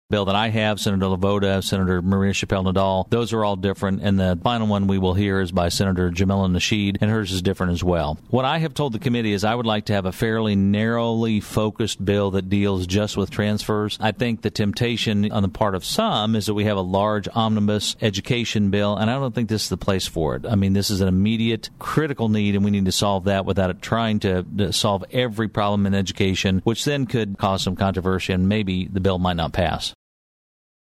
bill that I have, Senator LaVota, Senator Maria Chappelle-Nadal. Those are all different, and the final one we will hear is by Senator Jamila Nasheed, and hers is different as well. What I have told the committee is I would like to have a fairly narrowly focused bill that deals just with transfers. I think the temptation on the part of some is that we have a large omnibus education bill, and I don't think this is the place for it. I mean, this is an immediate, critical need, and we need to solve that without it trying to solve every problem in education, which then could cause some controversy, and maybe the bill might not pass.